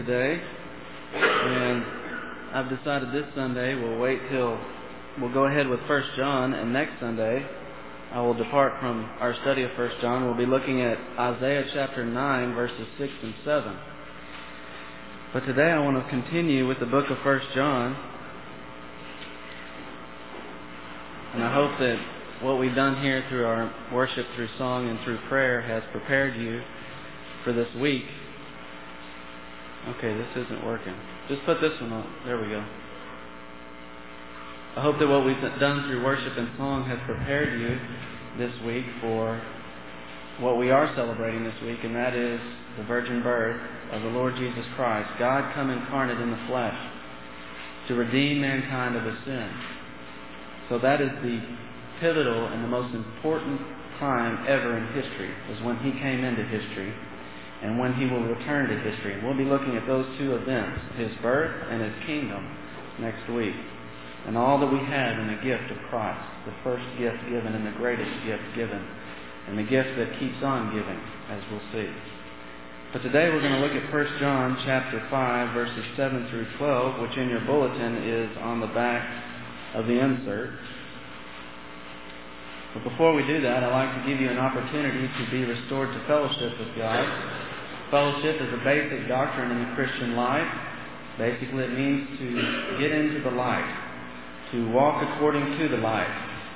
today, and I've decided this Sunday we'll go ahead with 1 John, and next Sunday I will depart from our study of 1 John. We'll be looking at Isaiah chapter 9, verses 6 and 7. But today I want to continue with the book of 1 John, and I hope that what we've done here through our worship, through song, and through prayer has prepared you for this week. Okay, this isn't working. Just put this one on. There we go. I hope that what we've done through worship and song has prepared you this week for what we are celebrating this week, and that is the virgin birth of the Lord Jesus Christ, God come incarnate in the flesh to redeem mankind of his sin. So that is the pivotal and the most important time ever in history, is when he came into history and when he will return to history. And we'll be looking at those two events, his birth and his kingdom, next week. And all that we have in the gift of Christ, the first gift given and the greatest gift given, and the gift that keeps on giving, as we'll see. But today we're going to look at 1 John chapter 5, verses 7 through 12, which in your bulletin is on the back of the insert. But before we do that, I'd like to give you an opportunity to be restored to fellowship with God. Fellowship is a basic doctrine in the Christian life. Basically, it means to get into the light, to walk according to the light.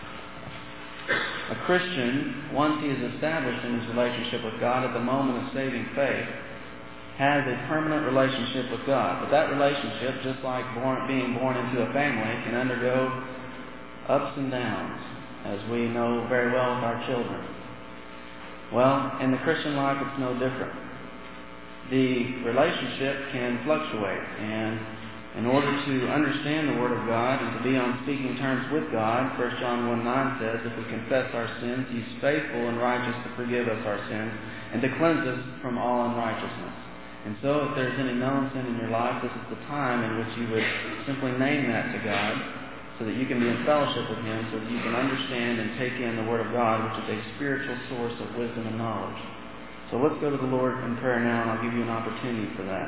A Christian, once he is established in his relationship with God at the moment of saving faith, has a permanent relationship with God. But that relationship, just like being born into a family, can undergo ups and downs, as we know very well with our children. Well, in the Christian life, it's no different. The relationship can fluctuate, and in order to understand the Word of God and to be on speaking terms with God, 1 John 1:9 says, if we confess our sins, He's faithful and righteous to forgive us our sins and to cleanse us from all unrighteousness. And so if there's any known sin in your life, this is the time in which you would simply name that to God, so that you can be in fellowship with Him, so that you can understand and take in the Word of God, which is a spiritual source of wisdom and knowledge. So let's go to the Lord in prayer now, and I'll give you an opportunity for that.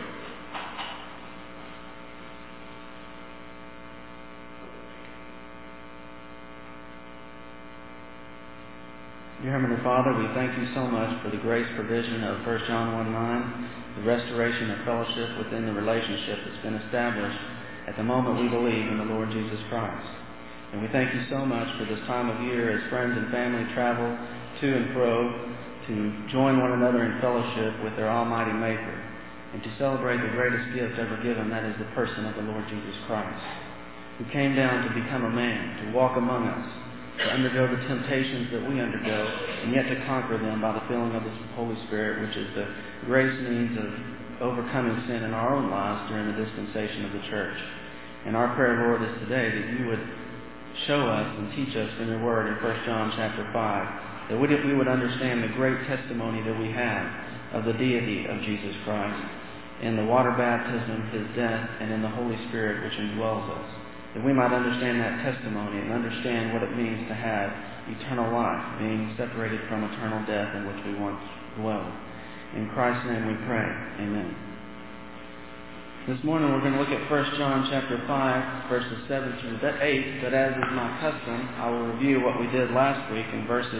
Dear Heavenly Father, we thank you so much for the grace provision of 1 John 1:9, the restoration of fellowship within the relationship that's been established at the moment we believe in the Lord Jesus Christ. And we thank you so much for this time of year as friends and family travel to and fro to join one another in fellowship with their Almighty Maker and to celebrate the greatest gift ever given, that is the person of the Lord Jesus Christ, who came down to become a man, to walk among us, to undergo the temptations that we undergo, and yet to conquer them by the filling of the Holy Spirit, which is the grace means of overcoming sin in our own lives during the dispensation of the church. And our prayer, Lord, is today that you would show us and teach us from your word in 1 John chapter 5, that we would understand the great testimony that we have of the deity of Jesus Christ in the water baptism, his death, and in the Holy Spirit which indwells us. That we might understand that testimony and understand what it means to have eternal life, being separated from eternal death in which we once dwelled. In Christ's name we pray. Amen. This morning we're going to look at 1 John chapter 5, verses 7 through 8, but as is my custom, I will review what we did last week in verses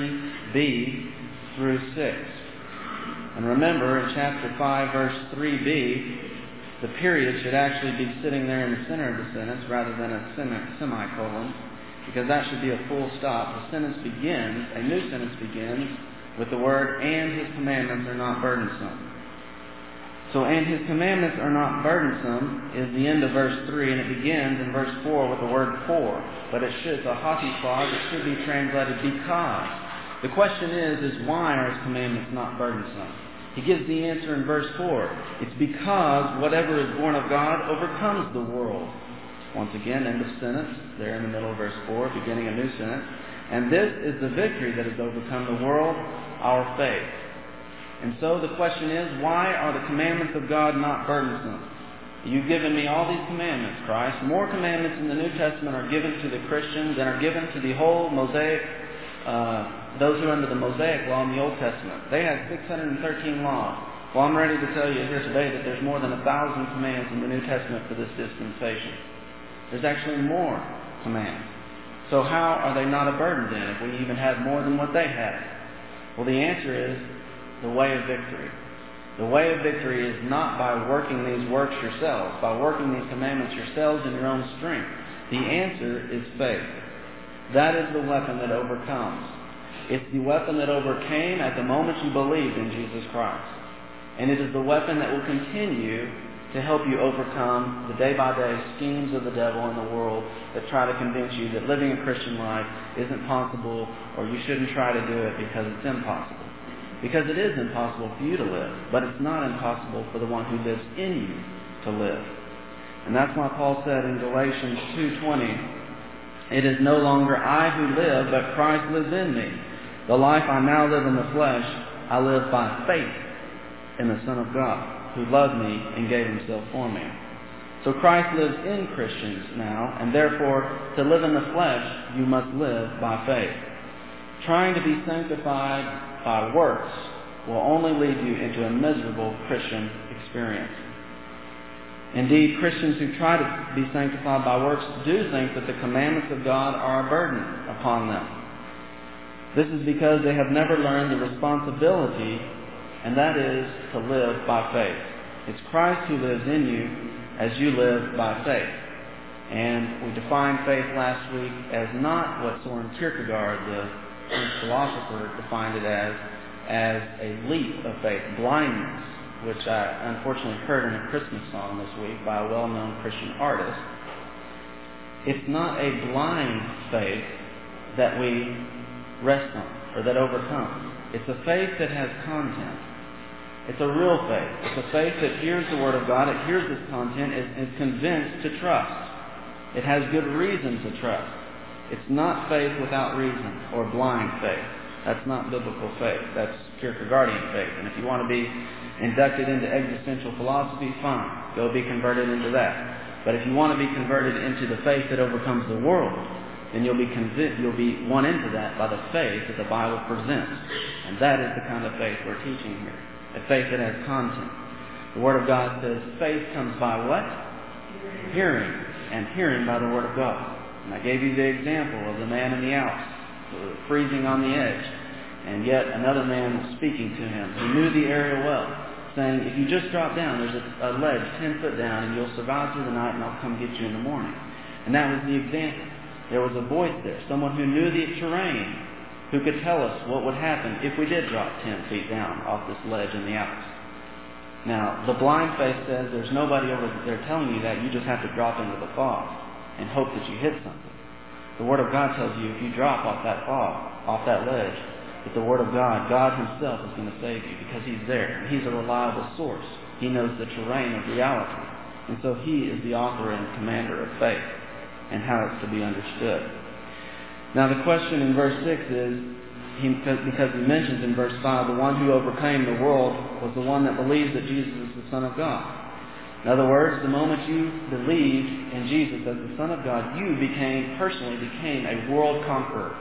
3b through 6. And remember, in chapter 5, verse 3b, the period should actually be sitting there in the center of the sentence rather than a semicolon, because that should be a full stop. The sentence begins, a new sentence begins, with the word, and his commandments are not burdensome. So, and his commandments are not burdensome is the end of verse 3, and it begins in verse 4 with the word for. But it's a haughty clause. It should be translated because. The question is why are his commandments not burdensome? He gives the answer in verse 4. It's because whatever is born of God overcomes the world. Once again, end of sentence, there in the middle of verse 4, beginning a new sentence. And this is the victory that has overcome the world, our faith. And so the question is, why are the commandments of God not burdensome? You've given me all these commandments, Christ. More commandments in the New Testament are given to the Christians than are given to the whole Mosaic, those who are under the Mosaic law in the Old Testament. They had 613 laws. Well, I'm ready to tell you here today that there's more than 1,000 commands in the New Testament for this dispensation. There's actually more commands. So how are they not a burden then if we even have more than what they had? Well, the answer is the way of victory. The way of victory is not by working these works yourselves, by working these commandments yourselves in your own strength. The answer is faith. That is the weapon that overcomes. It's the weapon that overcame at the moment you believed in Jesus Christ. And it is the weapon that will continue to help you overcome the day-by-day schemes of the devil in the world that try to convince you that living a Christian life isn't possible or you shouldn't try to do it because it's impossible. Because it is impossible for you to live, but it's not impossible for the one who lives in you to live. And that's why Paul said in Galatians 2:20, "It is no longer I who live, but Christ lives in me. The life I now live in the flesh, I live by faith in the Son of God, who loved me and gave himself for me." So Christ lives in Christians now, and therefore, to live in the flesh, you must live by faith. Trying to be sanctified by works will only lead you into a miserable Christian experience. Indeed, Christians who try to be sanctified by works do think that the commandments of God are a burden upon them. This is because they have never learned the responsibility, and that is to live by faith. It's Christ who lives in you as you live by faith. And we defined faith last week as not what Soren Kierkegaard, the French philosopher, defined it as a leap of faith, blindness, which I unfortunately heard in a Christmas song this week by a well-known Christian artist. It's not a blind faith that we rest on or that overcomes. It's a faith that has content. It's a real faith. It's a faith that hears the Word of God, it hears this content, is convinced to trust. It has good reason to trust. It's not faith without reason or blind faith. That's not biblical faith. That's Kierkegaardian faith. And if you want to be inducted into existential philosophy, fine. Go be converted into that. But if you want to be converted into the faith that overcomes the world, then you'll be won into that by the faith that the Bible presents. And that is the kind of faith we're teaching here. A faith that has content. The Word of God says faith comes by what? Hearing. And hearing by the Word of God. And I gave you the example of the man in the Alps, freezing on the edge. And yet another man was speaking to him. He knew the area well, saying, if you just drop down, there's a ledge 10 foot down, and you'll survive through the night, and I'll come get you in the morning. And that was the example. There was a voice there, someone who knew the terrain, who could tell us what would happen if we did drop 10 feet down off this ledge in the Alps. Now, the blind faith says there's nobody over there telling you that. You just have to drop into the fog and hope that you hit something. The Word of God tells you if you drop off that fog, off that ledge, that the Word of God, God Himself is going to save you because He's there. And He's a reliable source. He knows the terrain of reality. And so He is the author and commander of faith and how it's to be understood. Now the question in verse 6 is, because he mentions in verse 5, the one who overcame the world was the one that believes that Jesus is the Son of God. In other words, the moment you believed in Jesus as the Son of God, you personally became a world conqueror.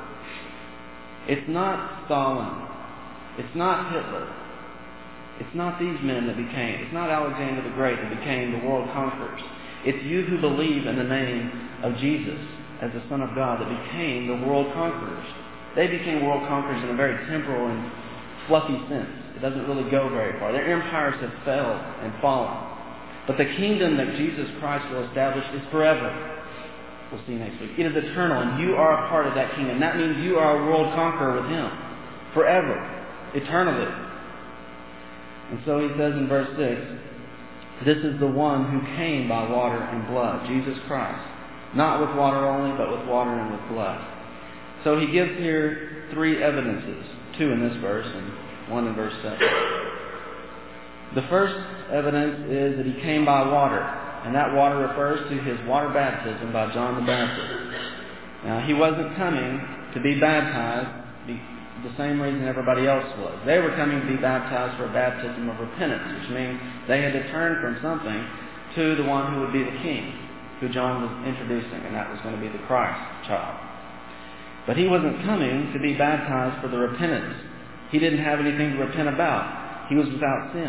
It's not Stalin. It's not Hitler. It's not these men that became. It's not Alexander the Great that became the world conquerors. It's you who believe in the name of Jesus as the Son of God that became the world conquerors. They became world conquerors in a very temporal and fluffy sense. It doesn't really go very far. Their empires have failed and fallen. But the kingdom that Jesus Christ will establish is forever. We'll see next week. It is eternal, and you are a part of that kingdom. That means you are a world conqueror with Him. Forever. Eternally. And so he says in verse 6, this is the one who came by water and blood, Jesus Christ. Not with water only, but with water and with blood. So he gives here 3 evidences. 2 in this verse and 1 in verse 7. The first evidence is that he came by water. And that water refers to his water baptism by John the Baptist. Now, he wasn't coming to be baptized the same reason everybody else was. They were coming to be baptized for a baptism of repentance, which means they had to turn from something to the one who would be the king, who John was introducing, and that was going to be the Christ child. But he wasn't coming to be baptized for the repentance. He didn't have anything to repent about. He was without sin.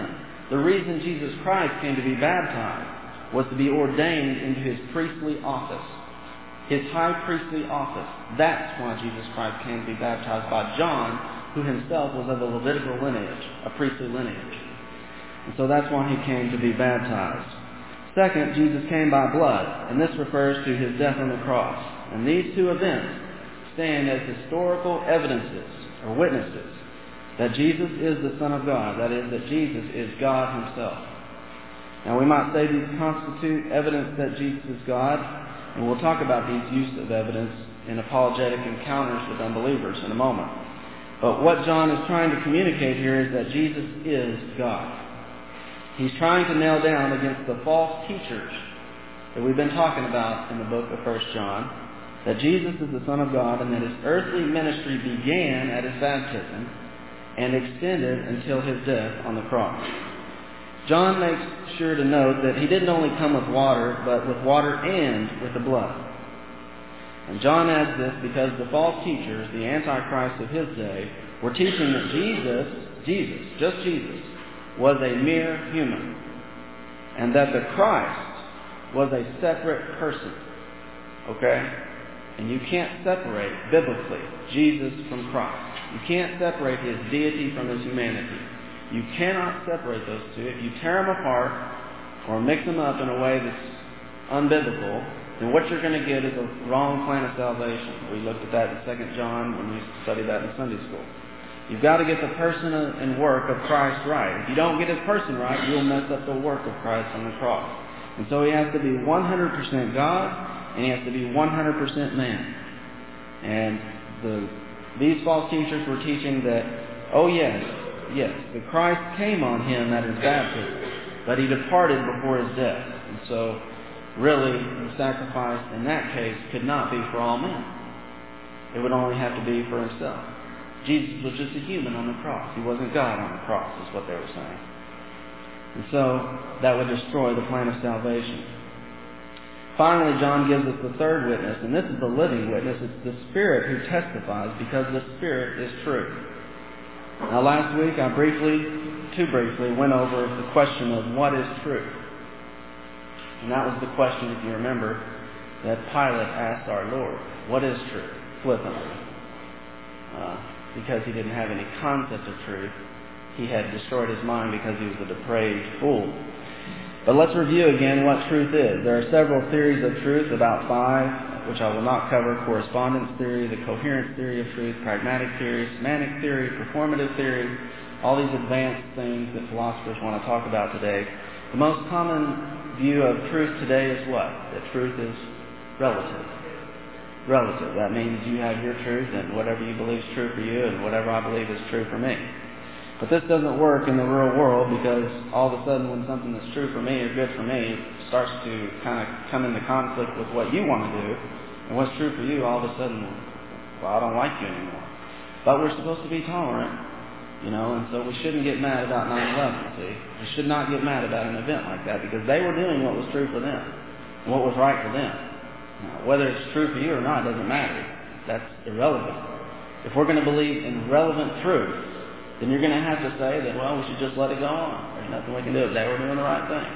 The reason Jesus Christ came to be baptized was to be ordained into his priestly office, his high priestly office. That's why Jesus Christ came to be baptized by John, who himself was of a Levitical lineage, a priestly lineage. And so that's why he came to be baptized. Second, Jesus came by blood, and this refers to his death on the cross. And these two events stand as historical evidences or witnesses that Jesus is the Son of God, that is, that Jesus is God himself. Now we might say these constitute evidence that Jesus is God, and we'll talk about these use of evidence in apologetic encounters with unbelievers in a moment. But what John is trying to communicate here is that Jesus is God. He's trying to nail down against the false teachers that we've been talking about in the book of 1 John, that Jesus is the Son of God and that his earthly ministry began at his baptism and extended until his death on the cross. John makes sure to note that he didn't only come with water, but with water and with the blood. And John adds this because the false teachers, the Antichrist of his day, were teaching that just Jesus, was a mere human, and that the Christ was a separate person. Okay? And you can't separate, biblically, Jesus from Christ. You can't separate his deity from his humanity. You cannot separate those two. If you tear them apart or mix them up in a way that's unbiblical, then what you're going to get is a wrong plan of salvation. We looked at that in 2 John when we studied that in Sunday school. You've got to get the person and work of Christ right. If you don't get his person right, you'll mess up the work of Christ on the cross. And so he has to be 100% God, and he has to be 100% man. And these false teachers were teaching that, oh yes, the Christ came on him at his baptism, but he departed before his death. And so, really, the sacrifice in that case could not be for all men. It would only have to be for himself. Jesus was just a human on the cross. He wasn't God on the cross, is what they were saying. And so, that would destroy the plan of salvation. Finally, John gives us the third witness, and this is the living witness. It's the Spirit who testifies, because the Spirit is true. Now, last week, I too briefly, went over the question of what is truth. And that was the question, if you remember, that Pilate asked our Lord. What is truth? Flippantly. Because he didn't have any concept of truth. He had destroyed his mind because he was a depraved fool. But let's review again what truth is. There are several theories of truth, about 5, which I will not cover: correspondence theory, the coherence theory of truth, pragmatic theory, semantic theory, performative theory, all these advanced things that philosophers want to talk about today. The most common view of truth today is what? That truth is relative. Relative. That means you have your truth, and whatever you believe is true for you, and whatever I believe is true for me. But this doesn't work in the real world, because all of a sudden when something that's true for me or good for me starts to kind of come into conflict with what you want to do, and what's true for you, all of a sudden, well, I don't like you anymore. But we're supposed to be tolerant, and so we shouldn't get mad about 9/11, see? We should not get mad about an event like that, because they were doing what was true for them, and what was right for them. Now, whether it's true for you or not doesn't matter. That's irrelevant. If we're going to believe in relevant truth, then you're going to have to say that, well, we should just let it go on. There's nothing we can do. They were doing the right thing.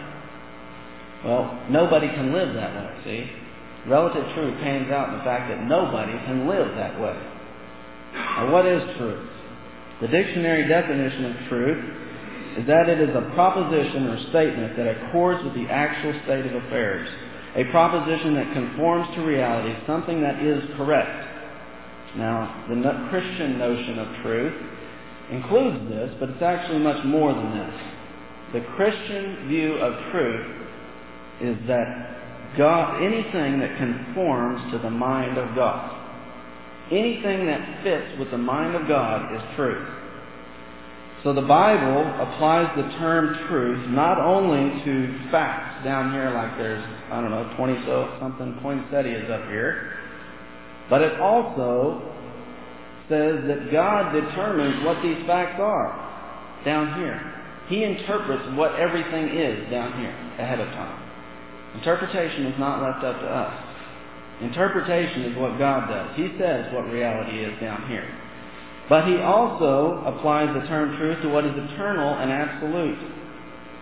Well, nobody can live that way, see? Relative truth pans out in the fact that nobody can live that way. Now, what is truth? The dictionary definition of truth is that it is a proposition or statement that accords with the actual state of affairs. A proposition that conforms to reality, something that is correct. Now, the Christian notion of truth includes this, but it's actually much more than this. The Christian view of truth is that anything that conforms to the mind of God, anything that fits with the mind of God is truth. So the Bible applies the term truth not only to facts down here, like there's, 20-something poinsettias up here, but it also says that God determines what these facts are down here. He interprets what everything is down here ahead of time. Interpretation is not left up to us. Interpretation is what God does. He says what reality is down here. But he also applies the term truth to what is eternal and absolute.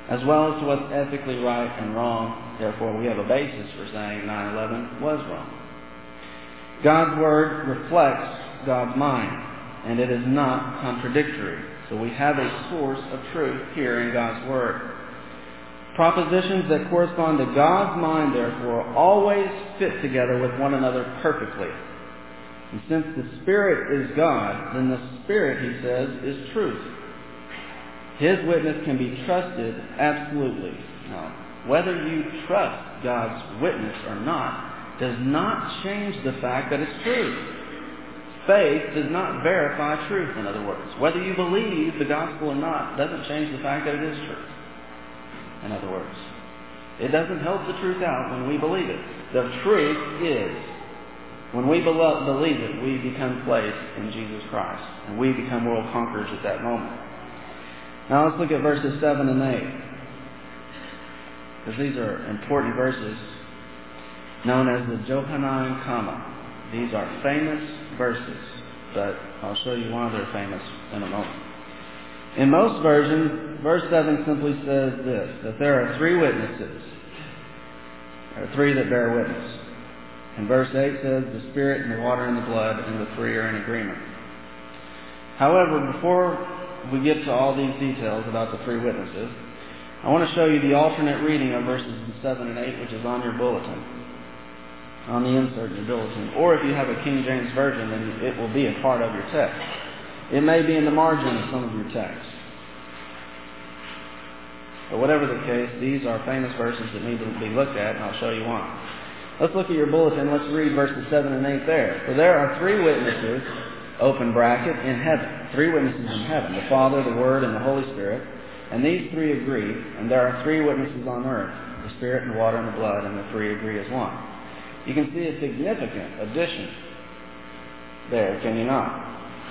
as well as to what's ethically right and wrong. Therefore, we have a basis for saying 9/11 was wrong. God's Word reflects God's mind, and it is not contradictory. So we have a source of truth here in God's Word. Propositions that correspond to God's mind, therefore, always fit together with one another perfectly. And since the Spirit is God, then the Spirit, he says, is truth. His witness can be trusted absolutely. Now, whether you trust God's witness or not does not change the fact that it's true. Faith does not verify truth, in other words. Whether you believe the gospel or not doesn't change the fact that it is truth. In other words, it doesn't help the truth out when we believe it. The truth is, when we believe it, we become slaves in Jesus Christ, and we become world conquerors at that moment. Now let's look at verses 7 and 8, because these are important verses known as the Johannine Comma. These are famous verses, but I'll show you why they're famous in a moment. In most versions, verse 7 simply says this, that there are three witnesses. There are three that bear witness. And verse 8 says, the Spirit and the water and the blood, and the three are in agreement. However, before we get to all these details about the three witnesses, I want to show you the alternate reading of verses 7 and 8, which is on your bulletin, on the insert in your bulletin. Or if you have a King James Version, then it will be a part of your text. It may be in the margin of some of your text. But whatever the case, these are famous verses that need to be looked at, and I'll show you why. Let's look at your bulletin. Let's read verses 7 and 8 there. For there are three witnesses, open bracket, in heaven. Three witnesses in heaven, the Father, the Word, and the Holy Spirit. And these three agree, and there are three witnesses on earth, the Spirit and the water and the blood, and the three agree as one. You can see a significant addition there, can you not?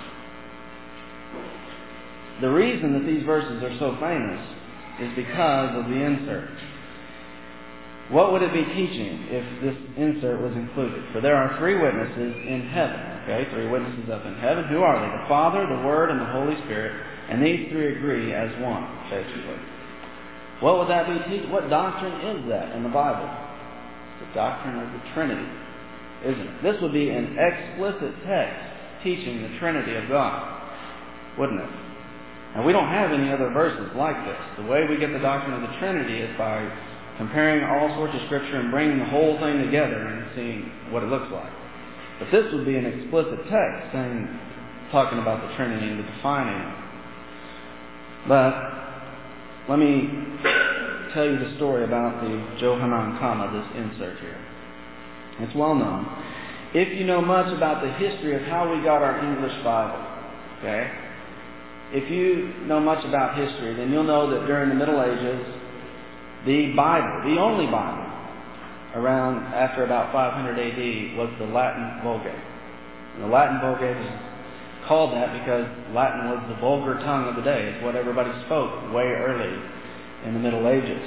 The reason that these verses are so famous is because of the insert. What would it be teaching if this insert was included? For there are three witnesses in heaven. Okay, three witnesses up in heaven. Who are they? The Father, the Word, and the Holy Spirit. And these three agree as one, basically. What would that be teaching? What doctrine is that in the Bible? It's the doctrine of the Trinity, isn't it? This would be an explicit text teaching the Trinity of God, wouldn't it? And we don't have any other verses like this. The way we get the doctrine of the Trinity is by comparing all sorts of Scripture and bringing the whole thing together and seeing what it looks like. But this would be an explicit text talking about the Trinity and defining it. But let me tell you the story about the Johannine Comma, this insert here. It's well known. If you know much about the history of how we got our English Bible, okay? If you know much about history, then you'll know that during the Middle Ages, the Bible, the only Bible, around after about 500 AD, was the Latin Vulgate. And the Latin Vulgate is called that because Latin was the vulgar tongue of the day. It's what everybody spoke way early in the Middle Ages.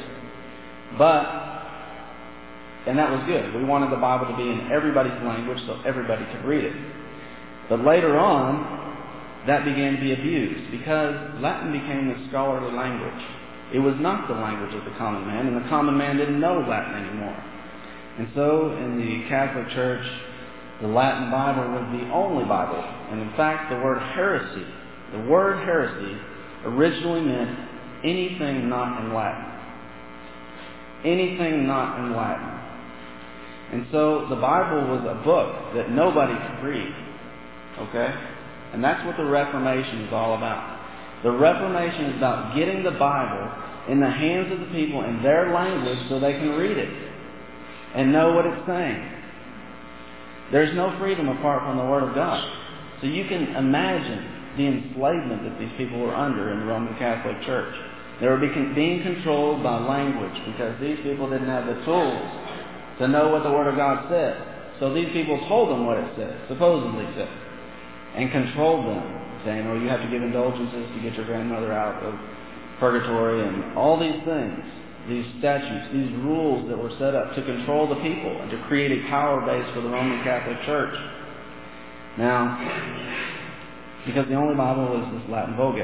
And that was good. We wanted the Bible to be in everybody's language so everybody could read it. But later on, that began to be abused because Latin became the scholarly language. It was not the language of the common man, and the common man didn't know Latin anymore. And so, in the Catholic Church, the Latin Bible was the only Bible. And in fact, the word heresy originally meant anything not in Latin. Anything not in Latin. And so, the Bible was a book that nobody could read. Okay? And that's what the Reformation is all about. The Reformation is about getting the Bible in the hands of the people in their language so they can read it and know what it's saying. There's no freedom apart from the Word of God. So you can imagine the enslavement that these people were under in the Roman Catholic Church. They were being controlled by language because these people didn't have the tools to know what the Word of God said. So these people told them what it said, supposedly said, and controlled them, saying, you have to give indulgences to get your grandmother out of purgatory, and all these things, these statutes, these rules that were set up to control the people and to create a power base for the Roman Catholic Church. Now, because the only Bible was this Latin Vulgate.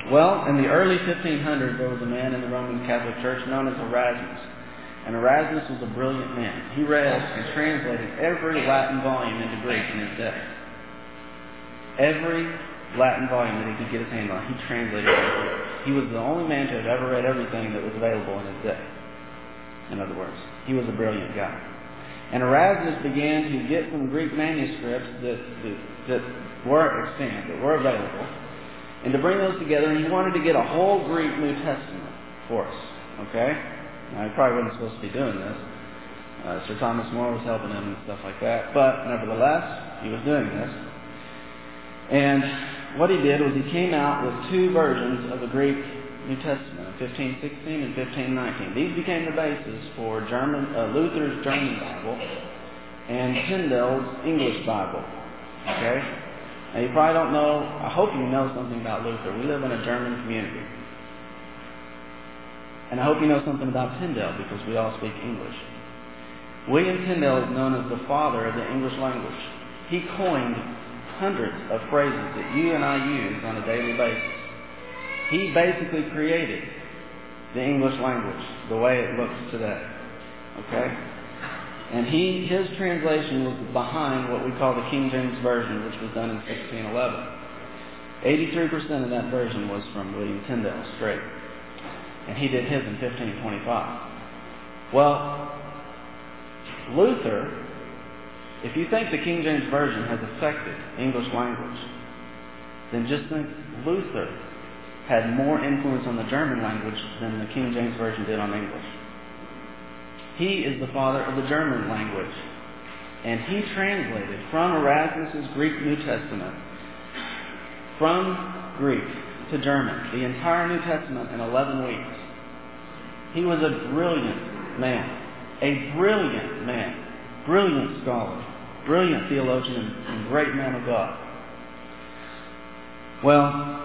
Well, in the early 1500s, there was a man in the Roman Catholic Church known as Erasmus. And Erasmus was a brilliant man. He read and translated every Latin volume into Greek in his day. Every Latin volume that he could get his hand on, he translated it into Greek. He was the only man to have ever read everything that was available in his day. In other words, he was a brilliant guy. And Erasmus began to get some Greek manuscripts that were extant, that were available, and to bring those together, and he wanted to get a whole Greek New Testament for us. Okay? Now, he probably wasn't supposed to be doing this. Sir Thomas More was helping him and stuff like that. But, nevertheless, he was doing this. And what he did was he came out with two versions of the Greek New Testament, 1516 and 1519. These became the basis for Luther's German Bible and Tyndale's English Bible. Okay? Now, you probably don't know, I hope you know something about Luther. We live in a German community. And I hope you know something about Tyndale, because we all speak English. William Tyndale is known as the father of the English language. He coined hundreds of phrases that you and I use on a daily basis. He basically created the English language the way it looks today. Okay? And his translation was behind what we call the King James Version, which was done in 1611. 83% of that version was from William Tyndale straight. And he did his in 1525. Well, Luther, if you think the King James Version has affected English language, then just think Luther had more influence on the German language than the King James Version did on English. He is the father of the German language. And he translated from Erasmus's Greek New Testament, from Greek to German, the entire New Testament in 11 weeks. He was a brilliant man. A brilliant man. Brilliant scholar. Brilliant theologian and great man of God. Well,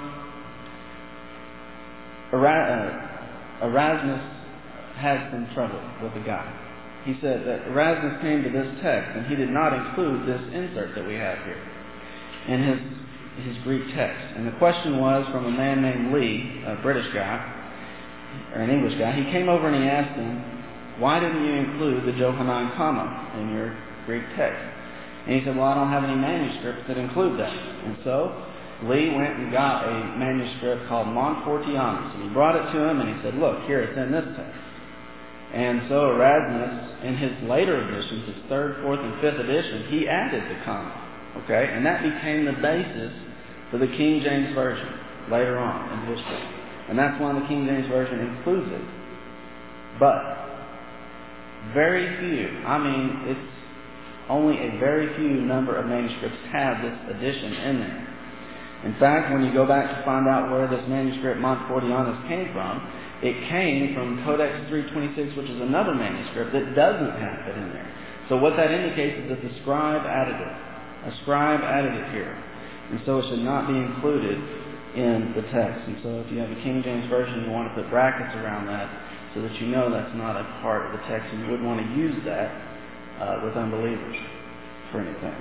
Erasmus had some trouble with the guy. He said that Erasmus came to this text and he did not include this insert that we have here in his Greek text. And the question was from a man named Lee, a British guy, or an English guy. He came over and he asked him, why didn't you include the Johannine comma in your Greek text? And he said, well, I don't have any manuscripts that include that. And so Lee went and got a manuscript called Montfortianus. And he brought it to him and he said, look, here, it's in this text. And so Erasmus, in his later editions, his 3rd, 4th, and 5th edition, he added the comma. Okay? And that became the basis for the King James Version later on in history. And that's why the King James Version includes it. But very few, it's only a very few number of manuscripts have this addition in there. In fact, when you go back to find out where this manuscript Montfortianus came from, it came from Codex 326, which is another manuscript that doesn't have it in there. So what that indicates is that the scribe added it. A scribe added it here. And so it should not be included in the text. And so if you have a King James Version, you want to put brackets around that so that you know that's not a part of the text, and you wouldn't want to use that with unbelievers for anything.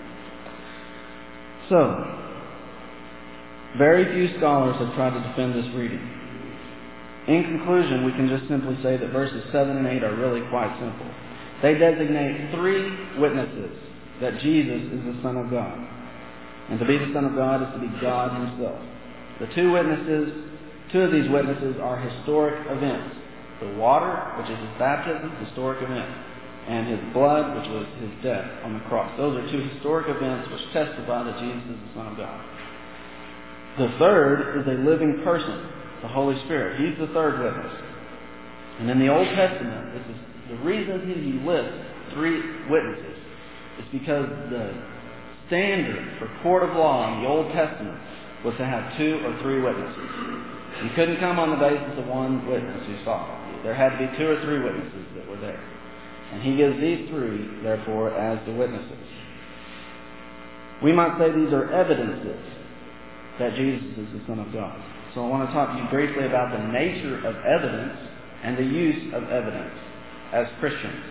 So, very few scholars have tried to defend this reading. In conclusion, we can just simply say that verses 7 and 8 are really quite simple. They designate 3 witnesses that Jesus is the Son of God. And to be the Son of God is to be God Himself. The 2 of these witnesses are historic events. The water, which is His baptism, historic event. And His blood, which was His death on the cross. Those are 2 historic events which testify that Jesus is the Son of God. The third is a living person, the Holy Spirit. He's the third witness. And in the Old Testament, this is the reason He lists 3 witnesses is because the standard for court of law in the Old Testament was to have 2 or 3 witnesses. You couldn't come on the basis of one witness who saw it. There had to be 2 or 3 witnesses that were there. And He gives these 3, therefore, as the witnesses. We might say these are evidences that Jesus is the Son of God. So I want to talk to you briefly about the nature of evidence and the use of evidence as Christians.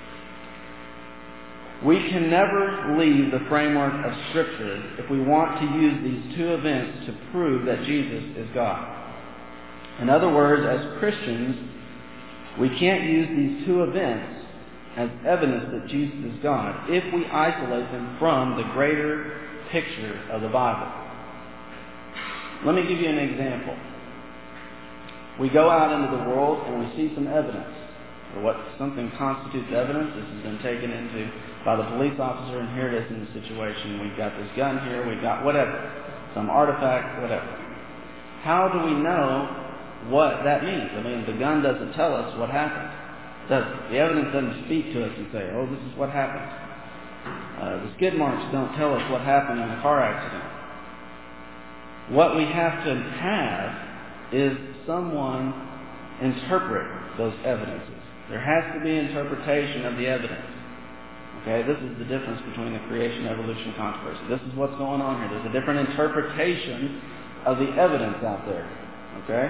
We can never leave the framework of Scripture if we want to use these 2 events to prove that Jesus is God. In other words, as Christians, we can't use these two events as evidence that Jesus is God if we isolate them from the greater picture of the Bible. Let me give you an example. We go out into the world and we see some evidence, or what something constitutes evidence. This has been taken into by the police officer, and here it is in the situation. We've got this gun here, we've got whatever, some artifact, whatever. How do we know what that means? I mean, the gun doesn't tell us what happened. The evidence doesn't speak to us and say, oh, this is what happened. The skid marks don't tell us what happened in the car accident. What we have to have is someone interpret those evidences. There has to be interpretation of the evidence. Okay, this is the difference between the creation-evolution controversy. This is what's going on here. There's a different interpretation of the evidence out there. Okay?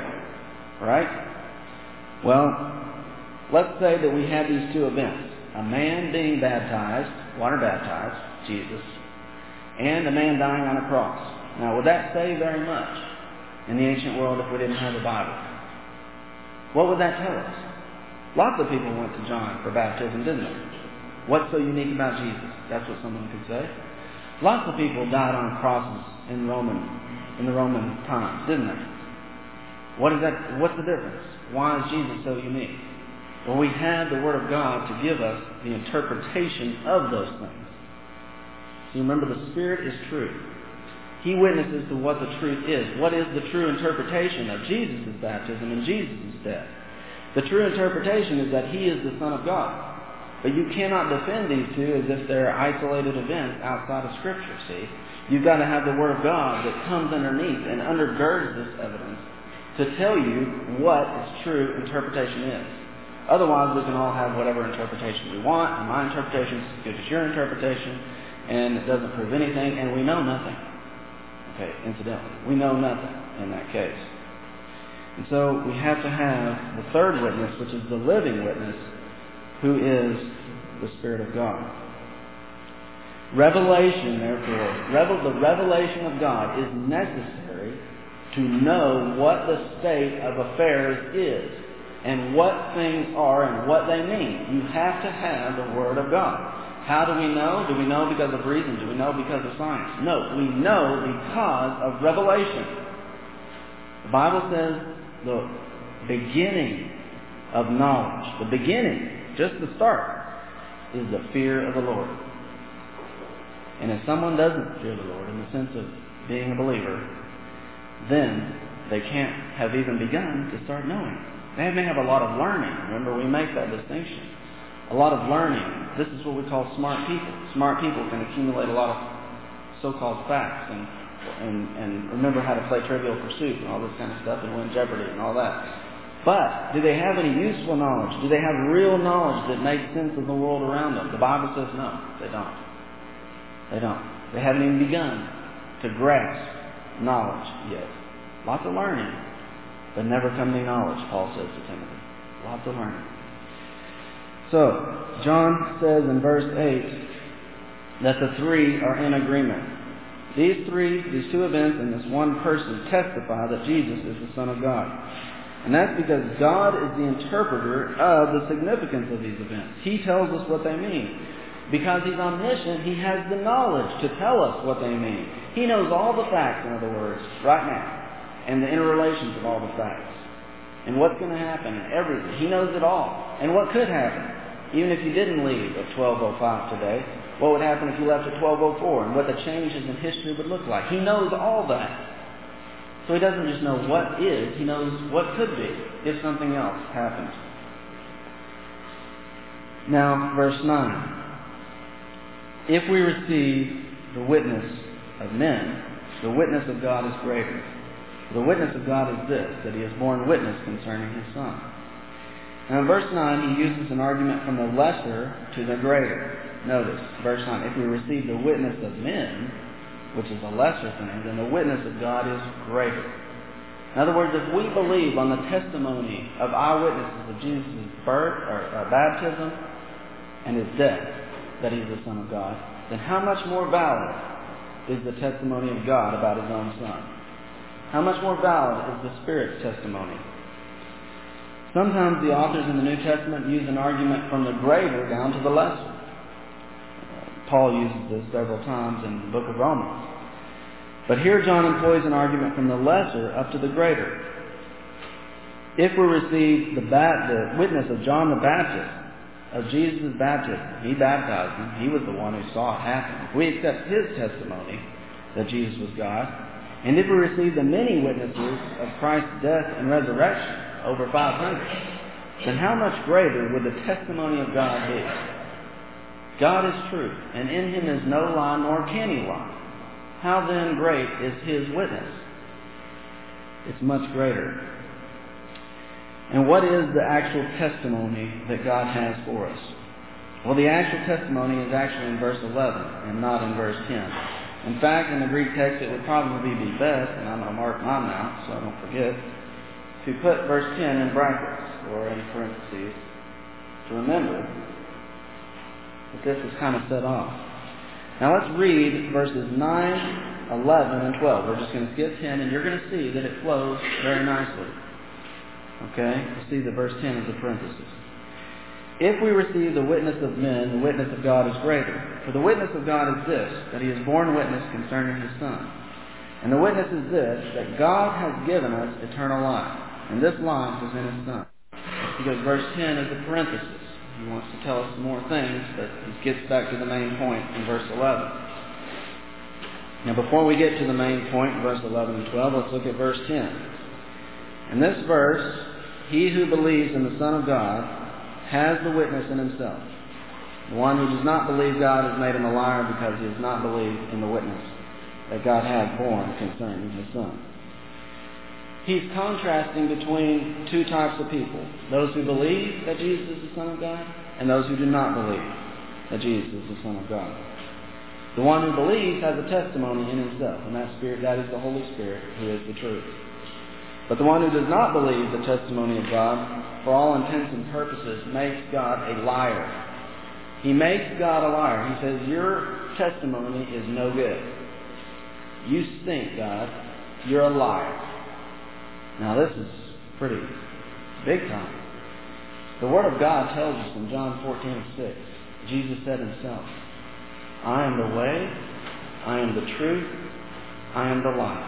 Right? Well, let's say that we had these two events. A man being baptized, water baptized, Jesus, and a man dying on a cross. Now, would that say very much in the ancient world if we didn't have the Bible? What would that tell us? Lots of people went to John for baptism, didn't they? What's so unique about Jesus? That's what someone could say. Lots of people died on crosses in the Roman times, didn't they? What's the difference? Why is Jesus so unique? Well, we have the Word of God to give us the interpretation of those things. So remember, the Spirit is truth. He witnesses to what the truth is. What is the true interpretation of Jesus' baptism and Jesus' death? The true interpretation is that He is the Son of God. But you cannot defend these two as if they're isolated events outside of Scripture, see? You've got to have the Word of God that comes underneath and undergirds this evidence to tell you what its true interpretation is. Otherwise, we can all have whatever interpretation we want, and my interpretation is as good as your interpretation, and it doesn't prove anything, and we know nothing. Okay, incidentally, we know nothing in that case. And so we have to have the third witness, which is the living witness, who is the Spirit of God. Revelation, therefore, the revelation of God is necessary to know what the state of affairs is and what things are and what they mean. You have to have the Word of God. How do we know? Do we know because of reason? Do we know because of science? No, we know because of revelation. The Bible says the beginning of knowledge, the beginning, just the start, is the fear of the Lord. And if someone doesn't fear the Lord in the sense of being a believer, then they can't have even begun to start knowing. They may have a lot of learning. Remember, we make that distinction. A lot of learning. This is what we call smart people. Smart people can accumulate a lot of so-called facts and remember how to play Trivial Pursuit and all this kind of stuff and win Jeopardy and all that. But do they have any useful knowledge? Do they have real knowledge that makes sense of the world around them? The Bible says no, they don't. They don't. They haven't even begun to grasp knowledge yet. Lots of learning, but never come to knowledge, Paul says to Timothy. Lots of learning. So, John says in verse 8 that the three are in agreement. These two events and this one person testify that Jesus is the Son of God. And that's because God is the interpreter of the significance of these events. He tells us what they mean. Because He's omniscient, He has the knowledge to tell us what they mean. He knows all the facts, in other words, right now, and the interrelations of all the facts, and what's going to happen, and everything. He knows it all. And what could happen? Even if you didn't leave at 12:05 today, what would happen if you left at 12:04, and what the changes in history would look like? He knows all that. So He doesn't just know what is, He knows what could be if something else happened. Now, verse 9. If we receive the witness of men, the witness of God is greater. The witness of God is this, that He has borne witness concerning His Son. Now in verse 9, He uses an argument from the lesser to the greater. Notice, verse 9, if we receive the witness of men, which is a lesser thing, then the witness of God is greater. In other words, if we believe on the testimony of eyewitnesses of Jesus' birth or baptism and His death, that He's the Son of God, then how much more valid is the testimony of God about His own Son? How much more valid is the Spirit's testimony Sometimes the authors in the New Testament use an argument from the greater down to the lesser. Paul uses this several times in the book of Romans. But here John employs an argument from the lesser up to the greater. If we receive the witness of John the Baptist, of Jesus' baptism, he baptized him, he was the one who saw it happen. If we accept his testimony that Jesus was God, and if we receive the many witnesses of Christ's death and resurrection, over 500, then how much greater would the testimony of God be? God is truth, and in him is no lie, nor can he lie. How then great is his witness? It's much greater. And what is the actual testimony that God has for us? Well, the actual testimony is actually in verse 11 and not in verse 10. In fact, in the Greek text, it would probably be best, and I'm going to mark mine now so I don't forget, to put verse 10 in brackets or in parentheses to remember that this is kind of set off. Now let's read verses 9, 11, and 12. We're just going to skip 10, and you're going to see that it flows very nicely. Okay? You see that verse 10 is a parenthesis. If we receive the witness of men, the witness of God is greater. For the witness of God is this, that he has borne witness concerning his Son. And the witness is this, that God has given us eternal life. And this life is in his Son. Because verse 10 is a parenthesis. He wants to tell us some more things, but he gets back to the main point in verse 11. Now before we get to the main point in verse 11 and 12, let's look at verse 10. In this verse, he who believes in the Son of God has the witness in himself. The one who does not believe God has made him a liar because he has not believed in the witness that God has borne concerning his Son. He's contrasting between two types of people. Those who believe that Jesus is the Son of God and those who do not believe that Jesus is the Son of God. The one who believes has a testimony in himself, and that is the Holy Spirit, who is the truth. But the one who does not believe the testimony of God, for all intents and purposes, makes God a liar. He makes God a liar. He says, your testimony is no good. You stink, God. You're a liar. Now this is pretty big time. The Word of God tells us in John 14:6, Jesus said himself, I am the way, I am the truth, I am the life.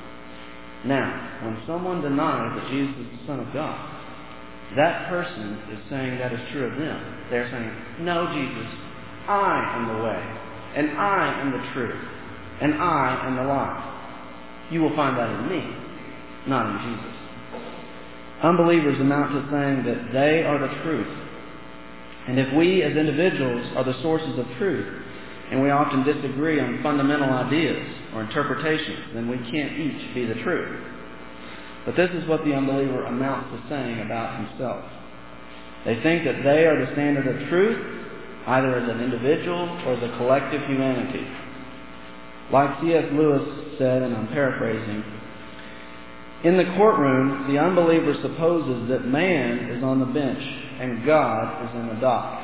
Now, when someone denies that Jesus is the Son of God, that person is saying that is true of them. They're saying, no, Jesus, I am the way, and I am the truth, and I am the life. You will find that in me, not in Jesus. Unbelievers amount to saying that they are the truth. And if we as individuals are the sources of truth, and we often disagree on fundamental ideas or interpretations, then we can't each be the truth. But this is what the unbeliever amounts to saying about himself. They think that they are the standard of truth, either as an individual or as a collective humanity. Like C.S. Lewis said, and I'm paraphrasing, in the courtroom, the unbeliever supposes that man is on the bench and God is in the dock.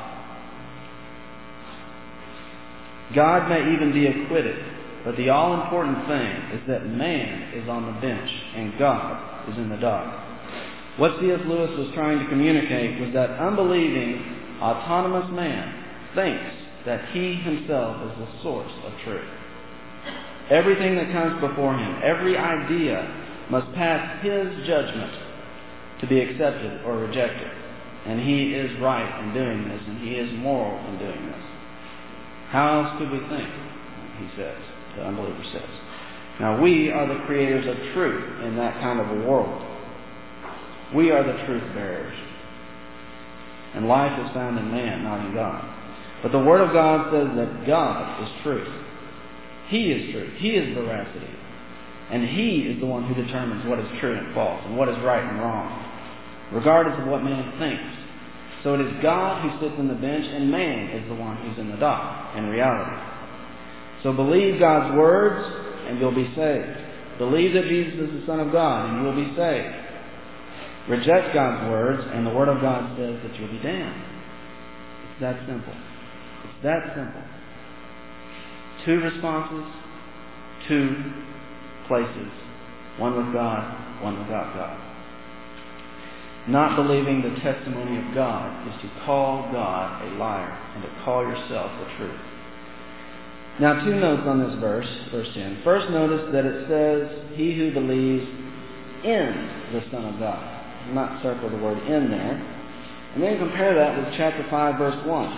God may even be acquitted, but the all-important thing is that man is on the bench and God is in the dock. What C.S. Lewis was trying to communicate was that unbelieving, autonomous man thinks that he himself is the source of truth. Everything that comes before him, every idea, must pass his judgment to be accepted or rejected. And he is right in doing this, and he is moral in doing this. How else could we think? He says, the unbeliever says. Now we are the creators of truth in that kind of a world. We are the truth bearers. And life is found in man, not in God. But the Word of God says that God is truth. He is truth. He is veracity. And He is the one who determines what is true and false, and what is right and wrong, regardless of what man thinks. So it is God who sits on the bench, and man is the one who's in the dock, in reality. So believe God's words, and you'll be saved. Believe that Jesus is the Son of God, and you will be saved. Reject God's words, and the Word of God says that you'll be damned. It's that simple. It's that simple. Two responses, two places. One with God, one without God. Not believing the testimony of God is to call God a liar and to call yourself the truth. Now, 2 notes on this verse 10. First, notice that it says, he who believes in the Son of God. Do not circle the word in there. And then compare that with chapter 5, verse 1.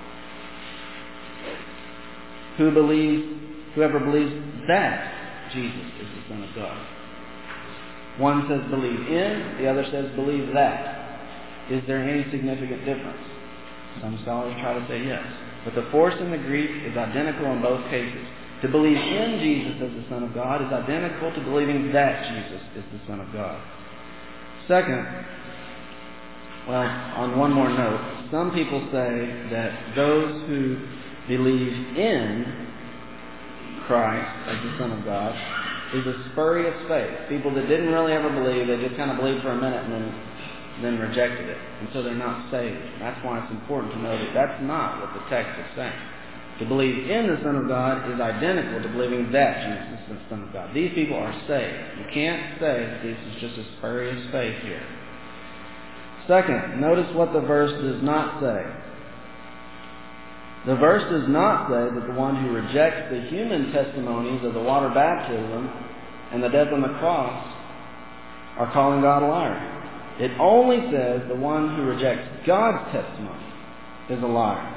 Whoever believes that Jesus is the Son of God. One says believe in, the other says believe that. Is there any significant difference? Some scholars try to say yes. But the force in the Greek is identical in both cases. To believe in Jesus as the Son of God is identical to believing that Jesus is the Son of God. Second, well, on one more note, some people say that those who believe in Christ as the Son of God is a spurious faith. People that didn't really ever believe, they just kind of believed for a minute and then rejected it. And so they're not saved. That's why it's important to know that that's not what the text is saying. To believe in the Son of God is identical to believing that Jesus is the Son of God. These people are saved. You can't say that this is just a spurious faith here. Second, notice what the verse does not say. The verse does not say that the one who rejects the human testimonies of the water baptism and the death on the cross are calling God a liar. It only says the one who rejects God's testimony is a liar.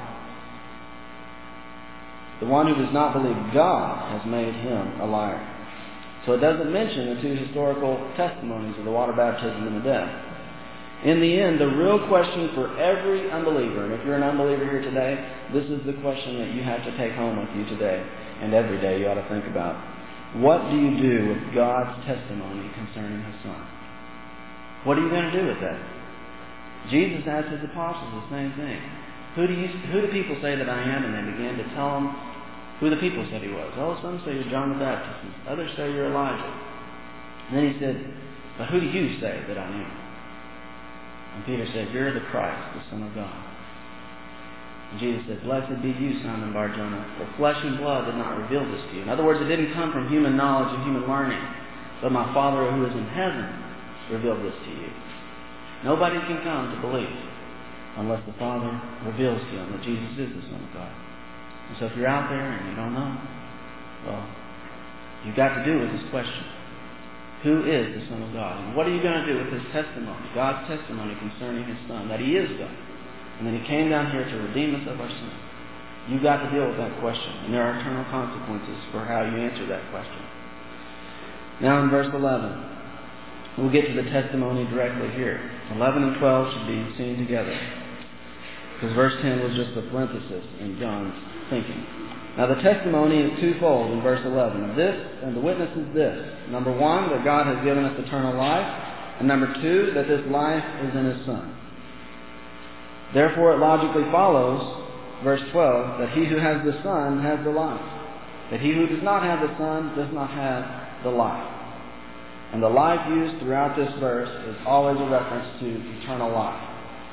The one who does not believe God has made him a liar. So it doesn't mention the 2 historical testimonies of the water baptism and the death. In the end, the real question for every unbeliever, and if you're an unbeliever here today, this is the question that you have to take home with you today, and every day you ought to think about. What do you do with God's testimony concerning His Son? What are you going to do with that? Jesus asked His apostles the same thing. Who do people say that I am? And they began to tell them who the people said He was. Oh, some say you're John the Baptist. Others say you're Elijah. And then He said, but who do you say that I am? And Peter said, you're the Christ, the Son of God. And Jesus said, blessed be you, Simon Bar-Jonah, for flesh and blood did not reveal this to you. In other words, it didn't come from human knowledge and human learning, but my Father who is in heaven revealed this to you. Nobody can come to believe unless the Father reveals to them that Jesus is the Son of God. And so if you're out there and you don't know, well, you've got to do with this question. Who is the Son of God? And what are you going to do with His testimony, God's testimony concerning His Son, that He is God, and that He came down here to redeem us of our sin? You've got to deal with that question, and there are eternal consequences for how you answer that question. Now in verse 11, we'll get to the testimony directly here. 11 and 12 should be seen together, because verse 10 was just a parenthesis in John's thinking. Now the testimony is twofold in verse 11. This, and the witness is this. Number 1, that God has given us eternal life. And number 2, that this life is in His Son. Therefore it logically follows, verse 12, that he who has the Son has the life. That he who does not have the Son does not have the life. And the life used throughout this verse is always a reference to eternal life.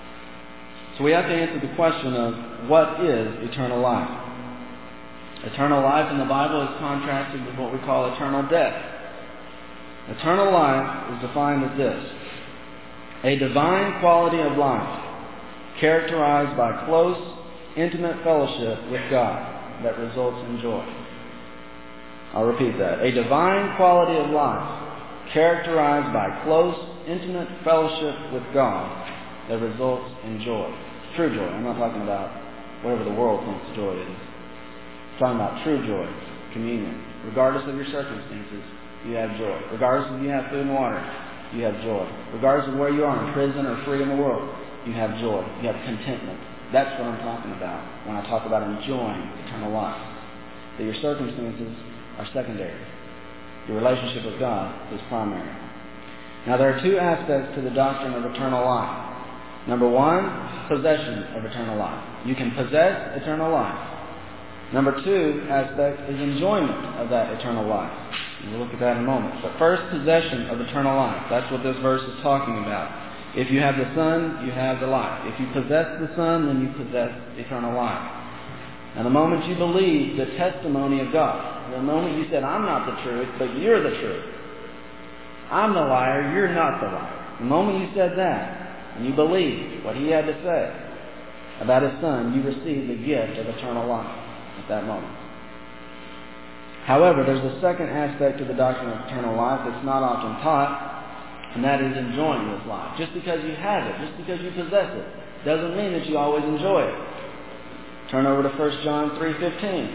So we have to answer the question of what is eternal life? Eternal life in the Bible is contrasted with what we call eternal death. Eternal life is defined as this: a divine quality of life characterized by close, intimate fellowship with God that results in joy. I'll repeat that. A divine quality of life characterized by close, intimate fellowship with God that results in joy. True joy. I'm not talking about whatever the world thinks joy is. I'm talking about true joy, communion. Regardless of your circumstances, you have joy. Regardless if you have food and water, you have joy. Regardless of where you are, in prison or free in the world, you have joy. You have contentment. That's what I'm talking about when I talk about enjoying eternal life. That your circumstances are secondary. Your relationship with God is primary. Now there are 2 aspects to the doctrine of eternal life. Number 1, possession of eternal life. You can possess eternal life. Number 2 aspect is enjoyment of that eternal life. And we'll look at that in a moment. But first, possession of eternal life. That's what this verse is talking about. If you have the Son, you have the life. If you possess the Son, then you possess eternal life. And the moment you believe the testimony of God, the moment you said, I'm not the truth, but you're the truth. I'm the liar, you're not the liar. The moment you said that, and you believed what he had to say about his Son, you received the gift of eternal life at that moment. However, there's a second aspect to the doctrine of eternal life that's not often taught, and that is enjoying this life. Just because you have it, just because you possess it, doesn't mean that you always enjoy it. Turn over to 1 John 3:15.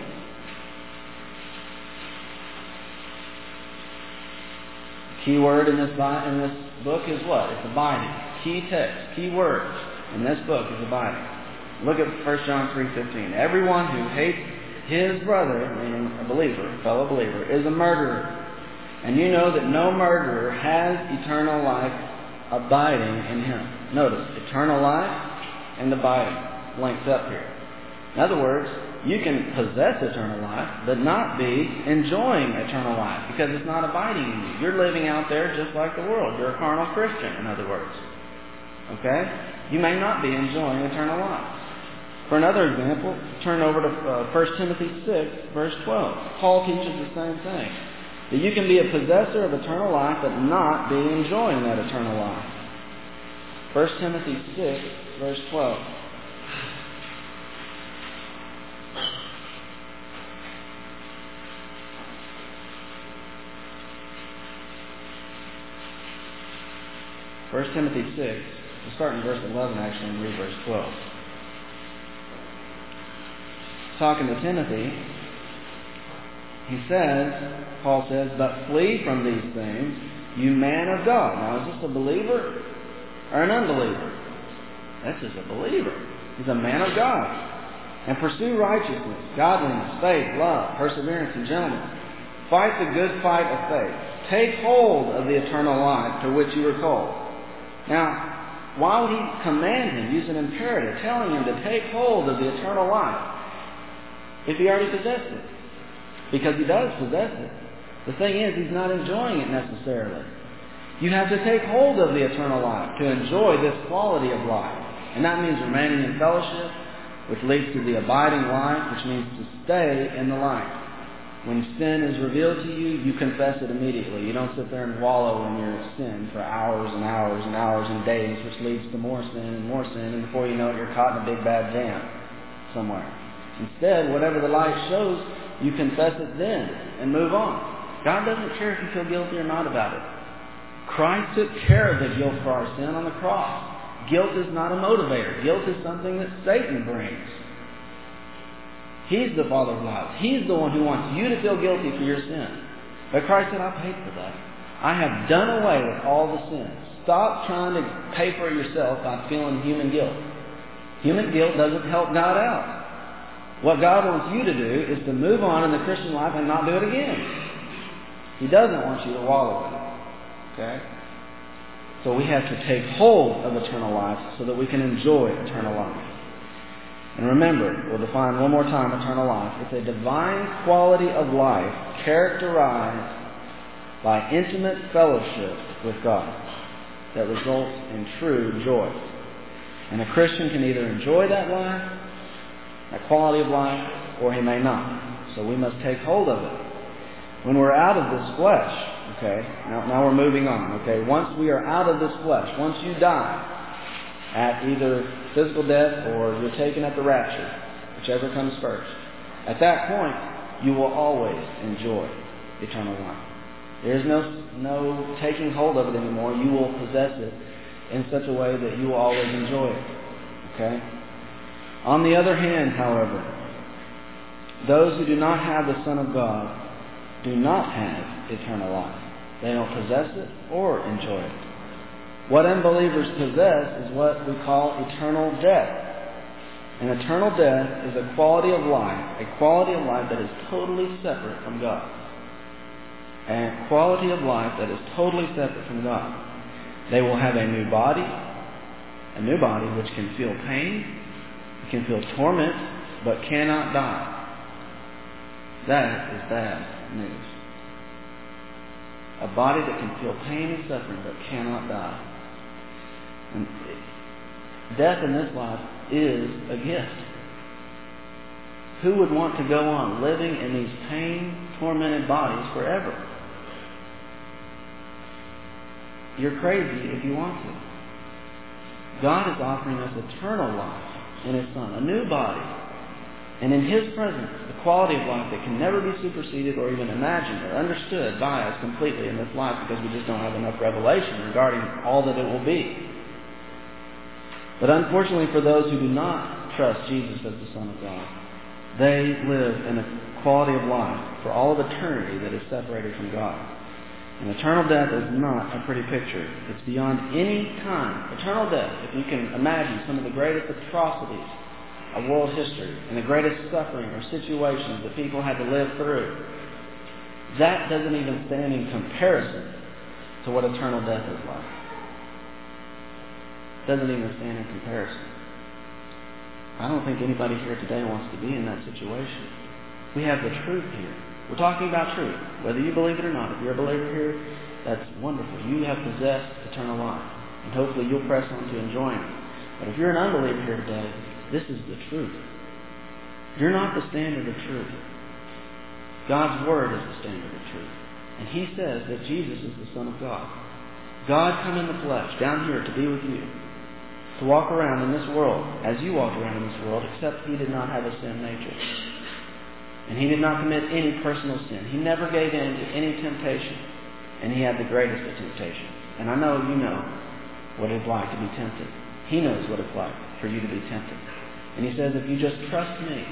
The key word in this book is what? It's abiding. Key text, key word in this book is abiding. Look at 1 John 3:15. Everyone who hates his brother, meaning a believer, fellow believer, is a murderer. And you know that no murderer has eternal life abiding in him. Notice, eternal life and abiding linked up here. In other words, you can possess eternal life, but not be enjoying eternal life, because it's not abiding in you. You're living out there just like the world. You're a carnal Christian, in other words. Okay? You may not be enjoying eternal life. For another example, turn over to 1 Timothy 6, verse 12. Paul teaches the same thing. That you can be a possessor of eternal life, but not be enjoying that eternal life. 1 Timothy 6, verse 12. First Timothy 6, we'll start in verse 11 actually and read verse 12. Talking to Timothy, Paul says, but flee from these things, you man of God. Now, is this a believer or an unbeliever? This is a believer. He's a man of God. And pursue righteousness, godliness, faith, love, perseverance, and gentleness. Fight the good fight of faith. Take hold of the eternal life to which you were called. Now, why would he command him, use an imperative, telling him to take hold of the eternal life if he already possessed it? Because he does possess it. The thing is, he's not enjoying it necessarily. You have to take hold of the eternal life to enjoy this quality of life. And that means remaining in fellowship, which leads to the abiding life, which means to stay in the light. When sin is revealed to you, you confess it immediately. You don't sit there and wallow in your sin for hours and hours and hours and days, which leads to more sin, and before you know it, you're caught in a big bad jam somewhere. Instead, whatever the light shows, you confess it then and move on. God doesn't care if you feel guilty or not about it. Christ took care of the guilt for our sin on the cross. Guilt is not a motivator. Guilt is something that Satan brings. He's the father of lies. He's the one who wants you to feel guilty for your sin. But Christ said, I paid for that. I have done away with all the sins. Stop trying to pay for it yourself by feeling human guilt. Human guilt doesn't help God out. What God wants you to do is to move on in the Christian life and not do it again. He doesn't want you to wallow in it. Okay? So we have to take hold of eternal life so that we can enjoy eternal life. And remember, we'll define one more time eternal life. It's a divine quality of life characterized by intimate fellowship with God that results in true joy. And a Christian can either enjoy that life, that quality of life, or he may not. So we must take hold of it. When we're out of this flesh, okay, now we're moving on, okay, once we are out of this flesh, once you die at either physical death or you're taken at the rapture, whichever comes first, at that point, you will always enjoy eternal life. There's no taking hold of it anymore. You will possess it in such a way that you will always enjoy it. Okay? On the other hand, however, those who do not have the Son of God do not have eternal life. They don't possess it or enjoy it. What unbelievers possess is what we call eternal death. And eternal death is a quality of life that is totally separate from God. A quality of life that is totally separate from God. They will have a new body which can feel pain, it can feel torment, but cannot die. That is bad news. A body that can feel pain and suffering but cannot die. And death in this life is a gift. Who would want to go on living in these pain-tormented bodies forever? you're crazy if you want to. God is offering us eternal life in His Son, a new body, and in His presence, the quality of life that can never be superseded or even imagined or understood by us completely in this life because we just don't have enough revelation regarding all that it will be. But unfortunately for those who do not trust Jesus as the Son of God, they live in a quality of life for all of eternity that is separated from God. And eternal death is not a pretty picture. It's beyond any time. Eternal death, if you can imagine some of the greatest atrocities of world history and the greatest suffering or situations that people had to live through, that doesn't even stand in comparison to what eternal death is like. It doesn't even stand in comparison. I don't think anybody here today wants to be in that situation. We have the truth here. We're talking about truth, whether you believe it or not. If you're a believer here, that's wonderful. You have possessed eternal life, and hopefully you'll press on to enjoying it. But if you're an unbeliever here today, this is the truth. You're not the standard of truth. God's Word is the standard of truth. And He says that Jesus is the Son of God. God come in the flesh, down here to be with you, to walk around in this world as you walk around in this world, except He did not have a sin nature. And He did not commit any personal sin. He never gave in to any temptation. And He had the greatest of temptations. And I know you know what it's like to be tempted. He knows what it's like for you to be tempted. And He says, if you just trust me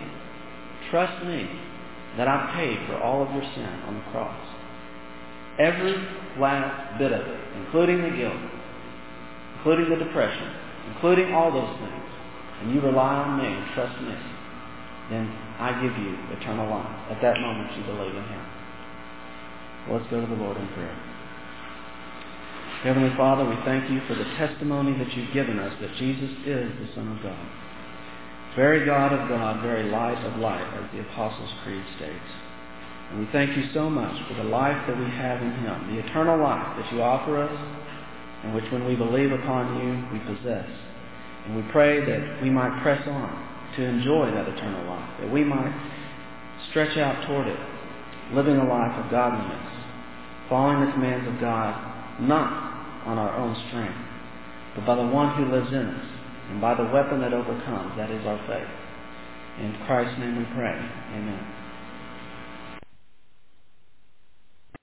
that I paid for all of your sin on the cross. Every last bit of it, including the guilt, including the depression, including all those things, and you rely on me and trust me, then I give you eternal life. At that moment you believe in Him. Well, let's go to the Lord in prayer. Heavenly Father, we thank You for the testimony that You've given us that Jesus is the Son of God. Very God of God, very light of light, as the Apostles' Creed states. And we thank You so much for the life that we have in Him, the eternal life that You offer us, and which when we believe upon You, we possess. And we pray that we might press on to enjoy that eternal life, that we might stretch out toward it, living a life of godliness, following the commands of God, not on our own strength, but by the one who lives in us, and by the weapon that overcomes, that is our faith. In Christ's name we pray. Amen.